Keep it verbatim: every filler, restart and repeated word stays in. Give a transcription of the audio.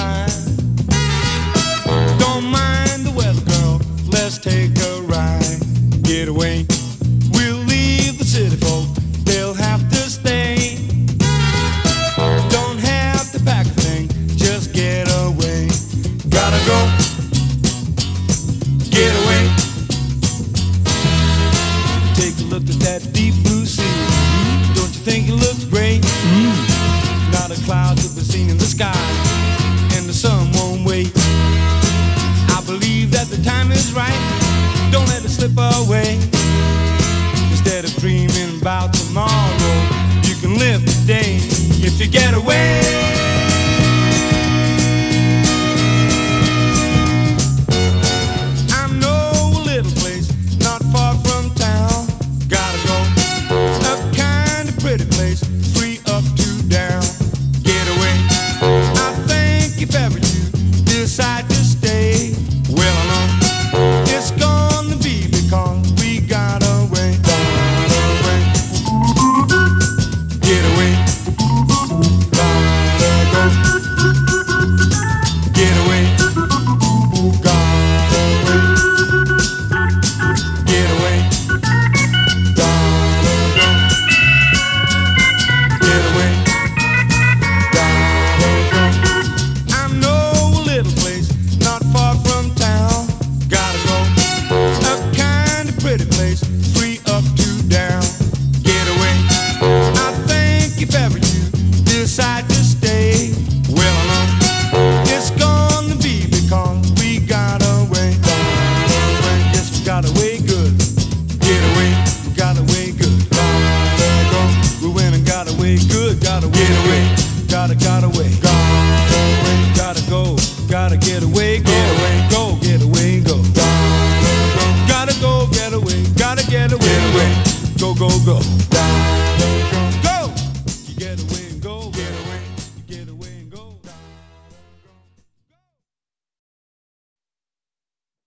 ride. Don't mind the weather, girl, let's take a ride. Get away, we'll leave the city folk, they'll have to stay. Don't have to pack a thing, just get away. Gotta go, get away. Take a look at that deep blue sea. Mm, don't you think it looks great? Mm. Not a cloud to be seen in the sky, and the sun won't wait. I believe that the time is right, don't let it slip away. Instead of dreaming about tomorrow, you can live today if you get away.